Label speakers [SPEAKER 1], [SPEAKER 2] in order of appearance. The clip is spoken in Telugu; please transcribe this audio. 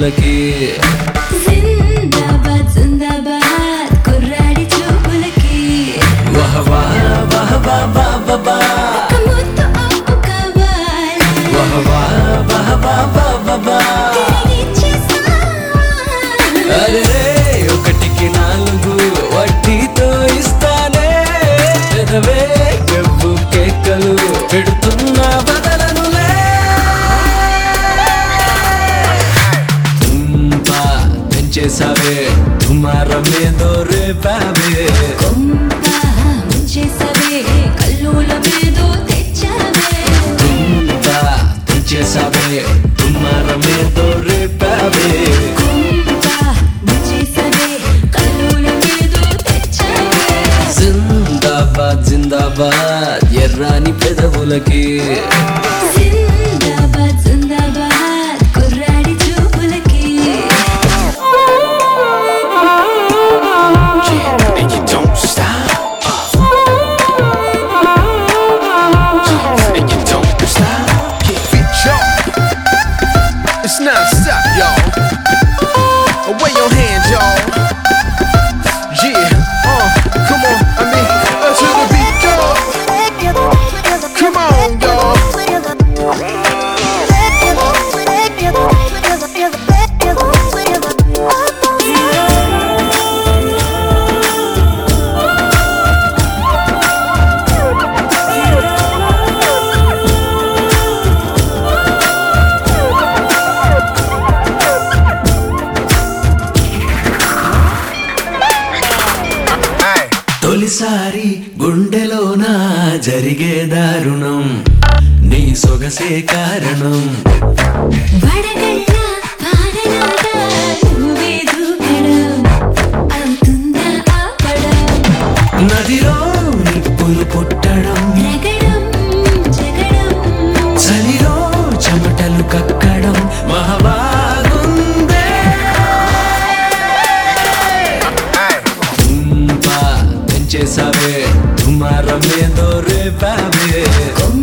[SPEAKER 1] పెదవులకి
[SPEAKER 2] జిందాబాద్ జిందాబాద్ కుర్రాడి చూపులకి
[SPEAKER 1] వాహ్ వాహ్ వాహ్ వాహ్ వాహ్ వాహ్
[SPEAKER 2] ముద్దు ఆపు కావాలి
[SPEAKER 1] వాహ్ వాహ్ వాహ్ వాహ్ వాహ్ వాహ్
[SPEAKER 2] తిరిగిచ్చేస్తా.
[SPEAKER 1] అరే ఒకటికి నాలుగు వడ్డీతో ఇస్తానే పెదవే గబ్బు కేకలు పెడుతున్నా బదలనులే తుంపా పెంచేసావే తుమారమేదో రేపావే
[SPEAKER 2] కొంప ముంచేసావే కల్లోల మీదో తెచ్చావే
[SPEAKER 1] తుంపా పెంచేసావే తుమారమేదో రేపావే
[SPEAKER 2] కొంప ముంచేసావే కల్లోల మీదో తెచ్చావే
[SPEAKER 1] జిందాబాద్ జిందాబాద్ ఎర్రాని పెదవులకి
[SPEAKER 2] జిందాబాద్ జిందాబాద్ కుర్రాడి చూపులకి
[SPEAKER 3] And you don't stop. And you don't stop. Bitch, y'all. It's non-stop, y'all. Away your hands, y'all. Yeah, come on. I mean, to the beat, y'all. Come on, y'all.
[SPEAKER 1] తొలిసారి గుండెలోన జరిగే దారుణం నీ సొగసే కారణం
[SPEAKER 2] వడగళ్ళ వానలాగా నువ్వే దూకడం అవుతుందా ఆపడం
[SPEAKER 1] నదిలో నిప్పులు పుట్టడం
[SPEAKER 2] రగడం జగడం
[SPEAKER 1] చలిలో చెమటలు కక్కడం మహాబాగుందే తుంపా పెంచేసావే తుమారమేదో రేపావే
[SPEAKER 2] కొంప